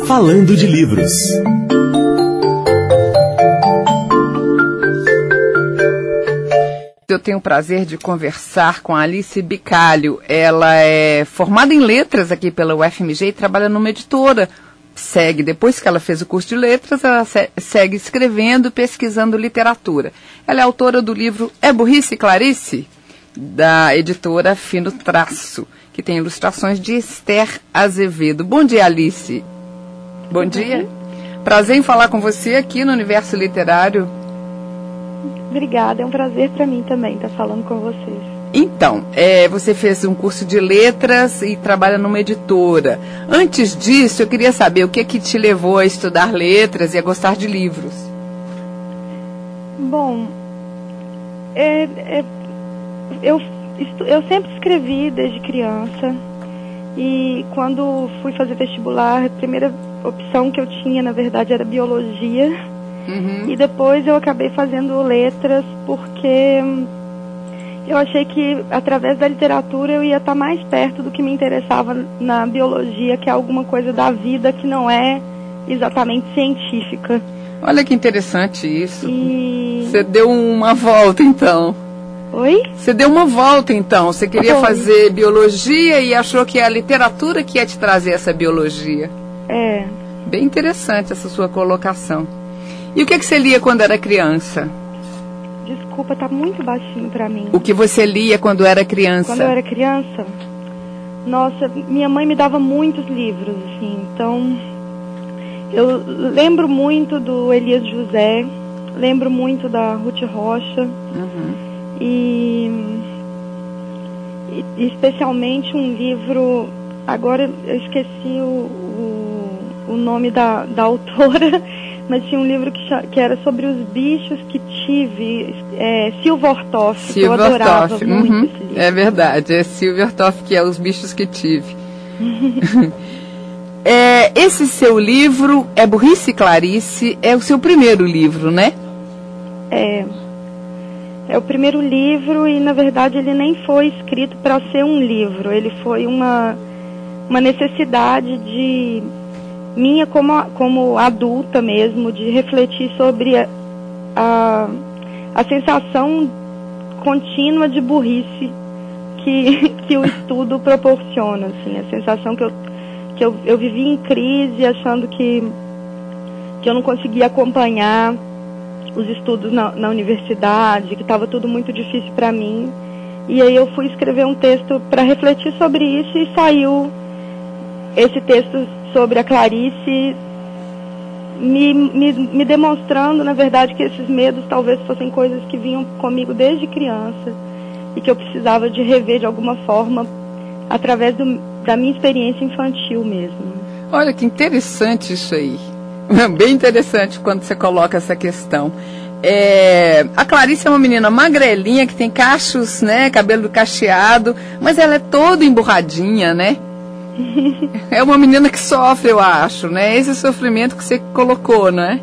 Falando de Livros. Eu tenho o prazer de conversar com a Alice Bicalho. Ela é formada em letras aqui pela UFMG e trabalha numa editora. Depois que ela fez o curso de letras, ela segue escrevendo, pesquisando literatura. Ela é autora do livro É Burrice, Clarice? Da editora Fino Traço, que tem ilustrações de Esther Azevedo. Bom dia, Alice. Bom dia. Prazer em falar com você aqui no Universo Literário. Obrigada, é um prazer para mim também estar falando com vocês. Então, você fez um curso de letras e trabalha numa editora. Antes disso, eu queria saber o que te levou a estudar letras e a gostar de livros. Bom, eu sempre escrevi desde criança e quando fui fazer vestibular, a primeira opção que eu tinha, na verdade, era biologia. E depois eu acabei fazendo letras porque eu achei que através da literatura eu ia estar mais perto do que me interessava na biologia, que é alguma coisa da vida que não é exatamente científica. Olha que interessante isso. Você deu uma volta então. Oi? Você deu uma volta então. Você queria fazer biologia e achou que é a literatura que ia te trazer essa biologia. É. Bem interessante essa sua colocação. E o que você lia quando era criança? Desculpa, tá muito baixinho pra mim. O que você lia quando era criança? Quando eu era criança? Nossa, minha mãe me dava muitos livros, assim. Então, eu lembro muito do Elias José, lembro muito da Ruth Rocha. E especialmente um livro, agora eu esqueci o nome da autora, mas tinha um livro que era sobre os bichos que tive, Silvertoff, que eu adorava muito esse livro. É verdade, é Silvertoff que é Os Bichos que Tive. Esse seu livro, É Burrice, Clarice, é o seu primeiro livro, né? É o primeiro livro e, na verdade, ele nem foi escrito para ser um livro. Ele foi uma necessidade minha como adulta mesmo, de refletir sobre a sensação contínua de burrice que o estudo proporciona. Assim, a sensação que eu vivi em crise, achando que eu não conseguia acompanhar os estudos na universidade, que estava tudo muito difícil para mim. E aí eu fui escrever um texto para refletir sobre isso e saiu esse texto sobre a Clarice, me demonstrando, na verdade, que esses medos talvez fossem coisas que vinham comigo desde criança e que eu precisava de rever de alguma forma através da minha experiência infantil mesmo. Olha que interessante isso aí. Bem interessante quando você coloca essa questão. A Clarice é uma menina magrelinha que tem cachos, né, cabelo cacheado, mas ela é toda emburradinha, né? É uma menina que sofre, eu acho, né? Esse sofrimento que você colocou, né?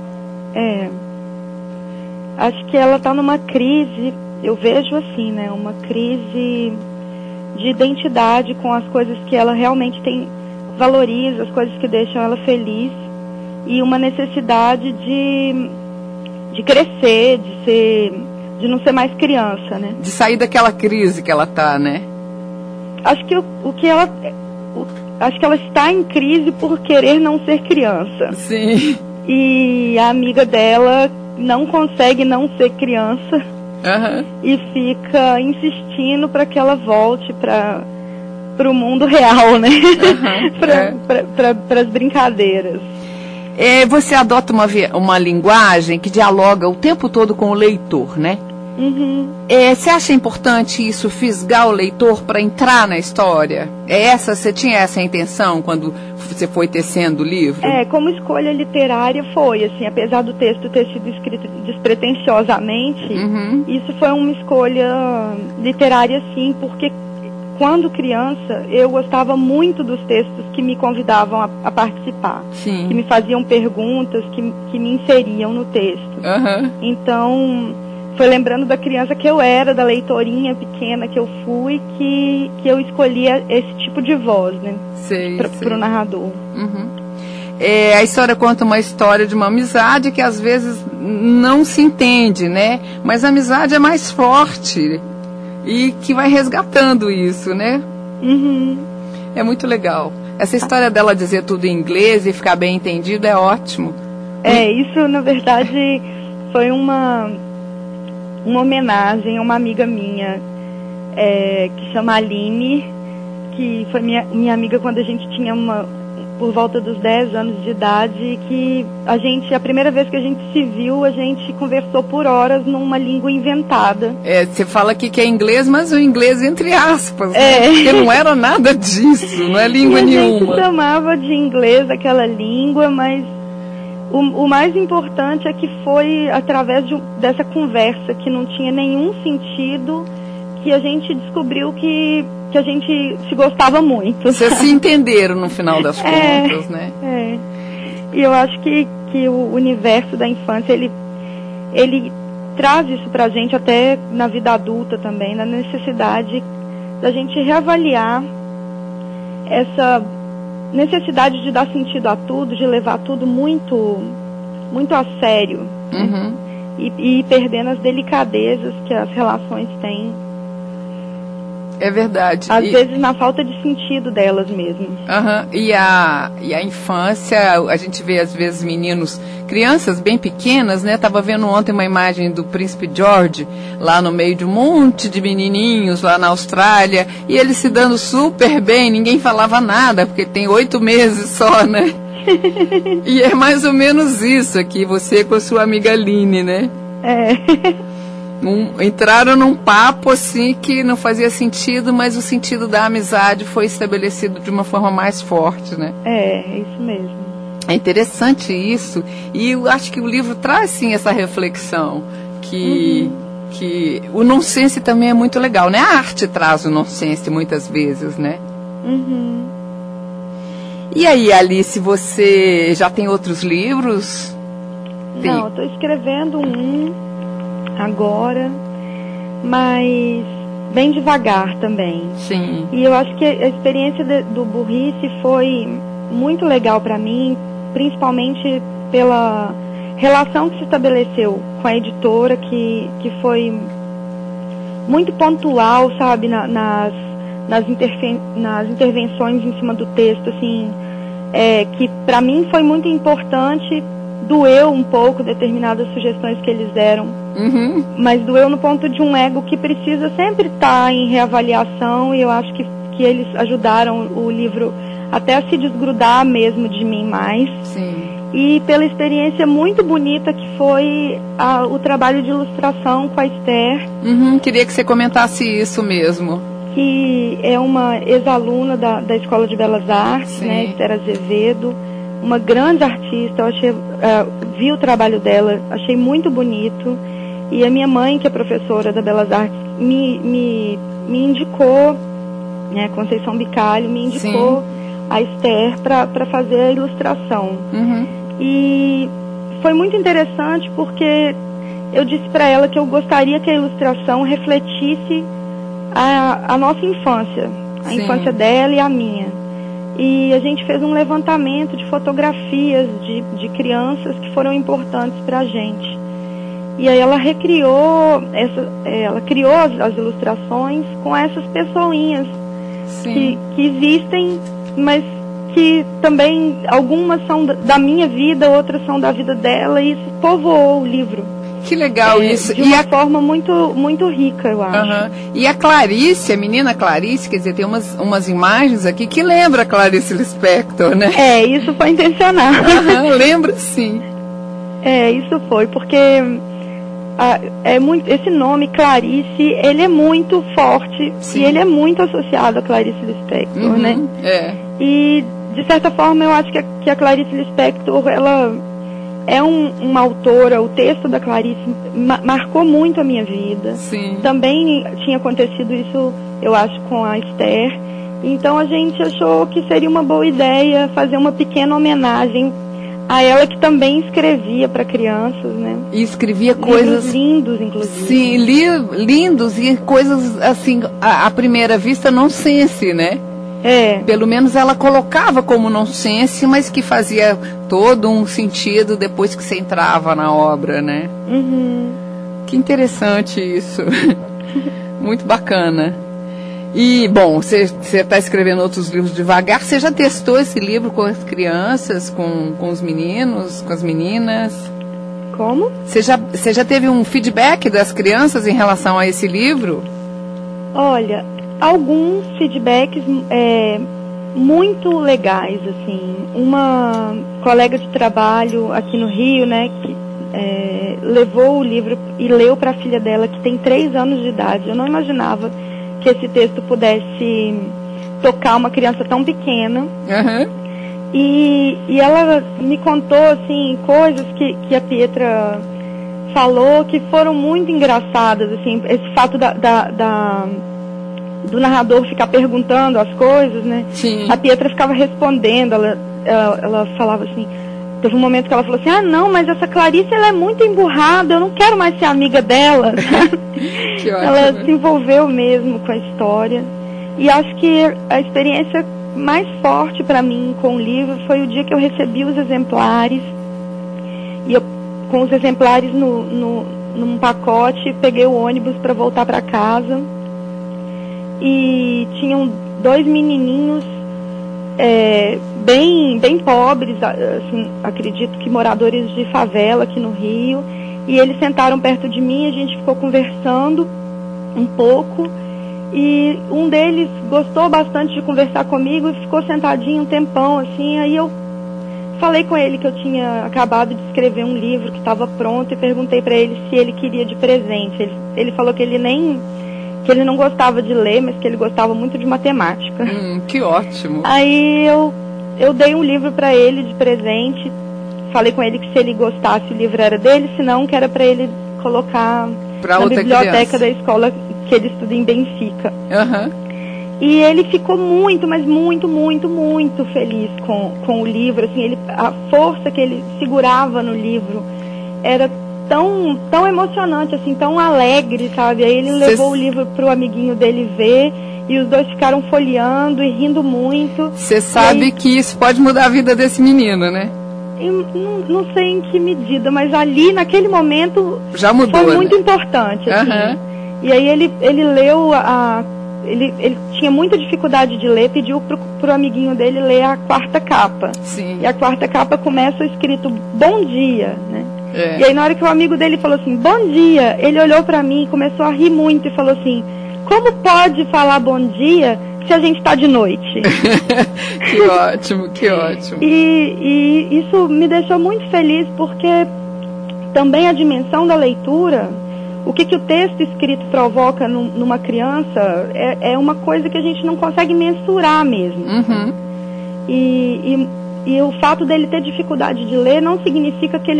Acho que ela está numa crise, eu vejo assim, né? Uma crise de identidade com as coisas que ela realmente valoriza, as coisas que deixam ela feliz, e uma necessidade de crescer, de não ser mais criança, né? De sair daquela crise que ela tá, né? Acho que acho que ela está em crise por querer não ser criança. Sim. E a amiga dela não consegue não ser criança e fica insistindo para que ela volte para o mundo real, né? Para as brincadeiras. Você adota uma linguagem que dialoga o tempo todo com o leitor, né? Você acha importante isso, fisgar o leitor para entrar na história? Você tinha essa intenção quando você foi tecendo o livro? Como escolha literária foi, assim, apesar do texto ter sido escrito despretensiosamente, isso foi uma escolha literária, sim, porque quando criança eu gostava muito dos textos que me convidavam a participar, sim, que me faziam perguntas, que me inseriam no texto. Então, foi lembrando da criança que eu era, da leitorinha pequena que eu fui, que eu escolhia esse tipo de voz, né? Para o narrador. A história conta uma história de uma amizade que às vezes não se entende, né? Mas a amizade é mais forte e que vai resgatando isso, né? Uhum. É muito legal. Essa história dela dizer tudo em inglês e ficar bem entendido é ótimo. Isso na verdade foi uma homenagem a uma amiga minha, que chama Aline, que foi minha amiga quando a gente tinha por volta dos 10 anos de idade, que a primeira vez que a gente se viu, a gente conversou por horas numa língua inventada. Você fala aqui que é inglês, mas o inglês entre aspas, né? Porque não era nada disso, não é língua nenhuma. A gente chamava de inglês aquela língua, mas o mais importante é que foi através dessa conversa que não tinha nenhum sentido, que a gente descobriu que a gente se gostava muito. Vocês se entenderam no final das contas, né? E eu acho que o universo da infância, ele traz isso pra gente até na vida adulta também, na necessidade da gente reavaliar essa necessidade de dar sentido a tudo, de levar tudo muito, muito a sério. Uhum. Né? E ir perdendo as delicadezas que as relações têm. É verdade. Às vezes na falta de sentido delas mesmo. Uhum. E a infância, a gente vê às vezes crianças bem pequenas, né? Tava vendo ontem uma imagem do Príncipe George, lá no meio de um monte de menininhos lá na Austrália, e ele se dando super bem, ninguém falava nada, porque tem 8 meses só, né? E é mais ou menos isso aqui, você com a sua amiga Aline, né? Entraram num papo assim que não fazia sentido, mas o sentido da amizade foi estabelecido de uma forma mais forte, né? É isso mesmo. É interessante isso, e eu acho que o livro traz sim essa reflexão, que o nonsense também é muito legal, né? A arte traz o nonsense muitas vezes, né? Uhum. E aí, Alice, você já tem outros livros? Não, eu estou escrevendo um agora, mas bem devagar também. Sim. E eu acho que a experiência do Burrice foi muito legal para mim, principalmente pela relação que se estabeleceu com a editora, que foi muito pontual, sabe, nas intervenções em cima do texto, assim, que para mim foi muito importante. Doeu um pouco determinadas sugestões que eles deram, mas doeu no ponto de um ego que precisa sempre estar em reavaliação, e eu acho que eles ajudaram o livro até a se desgrudar mesmo de mim mais. Sim. E pela experiência muito bonita que foi o trabalho de ilustração com a Esther. Queria que você comentasse isso mesmo. Que é uma ex-aluna da Escola de Belas Artes, Sim. né, Esther Azevedo. Uma grande artista, eu vi o trabalho dela, achei muito bonito. E a minha mãe, que é professora da Belas Artes, me indicou, né, Conceição Bicalho, me indicou a Esther para fazer a ilustração. E foi muito interessante porque eu disse para ela que eu gostaria que a ilustração refletisse a nossa infância, a infância dela e a minha. E a gente fez um levantamento de fotografias de crianças que foram importantes para a gente. E aí ela criou as ilustrações com essas pessoinhas que existem, mas que também algumas são da minha vida, outras são da vida dela, e isso povoou o livro. Que legal isso. De uma forma muito, muito rica, eu acho. E a Clarice, a menina Clarice, quer dizer, tem umas imagens aqui que lembra a Clarice Lispector, né? Isso foi intencional. Lembra sim. Isso foi, porque esse nome, Clarice, ele é muito forte. Sim. E ele é muito associado a Clarice Lispector, né? E, de certa forma, eu acho que a Clarice Lispector, ela é uma autora, o texto da Clarice marcou muito a minha vida. Sim. Também tinha acontecido isso, eu acho, com a Esther. Então a gente achou que seria uma boa ideia fazer uma pequena homenagem a ela, que também escrevia para crianças, né? E escrevia coisas lindos, inclusive. Sim, lindos, e coisas assim, à primeira vista, nonsense, né? Pelo menos ela colocava como nonsense, mas que fazia todo um sentido depois que você entrava na obra, né? Uhum. Que interessante isso. Muito bacana. E, bom, você está escrevendo outros livros devagar. Você já testou esse livro com as crianças, com os meninos, com as meninas? Como? Você já teve um feedback das crianças em relação a esse livro? Olha, alguns feedbacks muito legais, assim. Uma colega de trabalho aqui no Rio, né, que levou o livro e leu para a filha dela, que tem 3 anos de idade. Eu não imaginava que esse texto pudesse tocar uma criança tão pequena. Uhum. E ela me contou, assim, coisas que a Pietra falou que foram muito engraçadas, assim, esse fato do narrador ficar perguntando as coisas, né? Sim. A Pietra ficava respondendo, ela falava assim, teve um momento que ela falou assim, não, mas essa Clarice, ela é muito emburrada, eu não quero mais ser amiga dela. Que ótimo. Ela se envolveu mesmo com a história. E acho que a experiência mais forte para mim com o livro foi o dia que eu recebi os exemplares. E eu, com os exemplares num pacote, peguei o ônibus para voltar para casa. E tinham 2 menininhos bem pobres, assim, acredito que moradores de favela aqui no Rio. E eles sentaram perto de mim, a gente ficou conversando um pouco. E um deles gostou bastante de conversar comigo e ficou sentadinho um tempão, assim. Aí eu falei com ele que eu tinha acabado de escrever um livro que estava pronto e perguntei para ele se ele queria de presente. Ele falou que ele não gostava de ler, mas que ele gostava muito de matemática. Que ótimo. Aí eu dei um livro para ele de presente. Falei com ele que se ele gostasse o livro era dele, senão que era para ele colocar na biblioteca da escola que ele estuda em Benfica. Uhum. E ele ficou muito, mas muito, muito, muito feliz com o livro. Assim, a força que ele segurava no livro era tão, tão emocionante, assim, tão alegre, sabe? Aí ele levou o livro pro amiguinho dele ver e os dois ficaram folheando e rindo muito. Você sabe que isso pode mudar a vida desse menino, né? Eu não sei em que medida, mas ali, naquele momento, já mudou, foi muito importante. Assim. Uhum. E aí ele leu ele tinha muita dificuldade de ler, pediu pro amiguinho dele ler a 4ª capa. Sim. E a 4ª capa começa escrito bom dia, né? E aí na hora que o amigo dele falou assim, bom dia, ele olhou pra mim e começou a rir muito e falou assim, como pode falar bom dia se a gente está de noite? Que ótimo, que ótimo. E isso me deixou muito feliz porque também a dimensão da leitura, o que o texto escrito provoca numa criança é uma coisa que a gente não consegue mensurar mesmo. Uhum. E o fato dele ter dificuldade de ler não significa que ele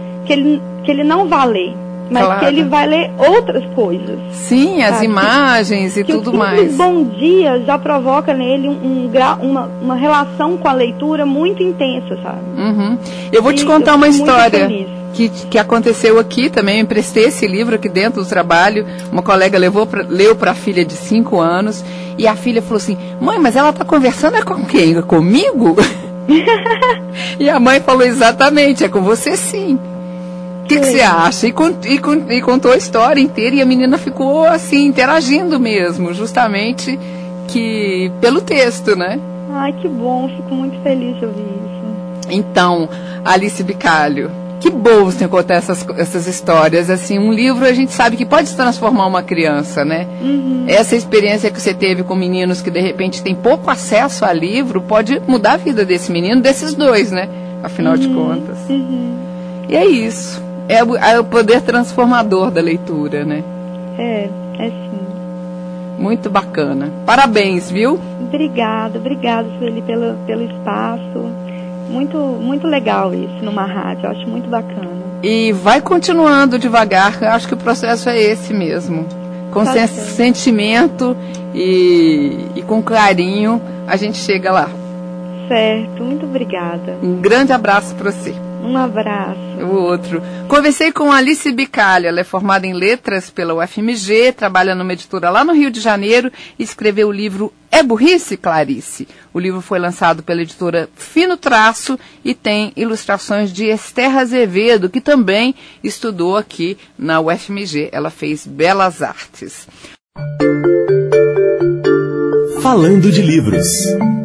não vai ler, mas claro, que ele vai ler outras coisas. Sim, sabe? As imagens e tudo mais. O bom dia já provoca nele uma relação com a leitura muito intensa, sabe? Uhum. Eu vou te contar uma história que aconteceu aqui também. Eu emprestei esse livro aqui dentro do trabalho. Uma colega leu para a filha de 5 anos e a filha falou assim, mãe, mas ela está conversando com quem? É comigo? E a mãe falou, exatamente, é com você sim. O que você acha? E contou a história inteira e a menina ficou assim, interagindo mesmo, justamente pelo texto, né? Ai, que bom, fico muito feliz de ouvir isso. Então, Alice Bicalho, que bom você contar essas histórias. Assim, um livro a gente sabe que pode transformar uma criança, né? Uhum. Essa experiência que você teve com meninos que de repente têm pouco acesso a livro pode mudar a vida desse menino, desses dois, né? Afinal de contas. Uhum. E é isso. É o poder transformador da leitura, né? É sim. Muito bacana. Parabéns, viu? Obrigada, Sueli, pelo espaço. Muito, muito legal isso numa rádio, eu acho muito bacana. E vai continuando devagar, eu acho que o processo é esse mesmo. Com sentimento e com carinho, a gente chega lá. Certo, muito obrigada. Um grande abraço para você. Um abraço. O outro. Conversei com Alice Bicalho, ela é formada em letras pela UFMG, trabalha numa editora lá no Rio de Janeiro e escreveu o livro É Burrice, Clarice? O livro foi lançado pela editora Fino Traço e tem ilustrações de Esther Azevedo, que também estudou aqui na UFMG. Ela fez Belas Artes. Falando de livros.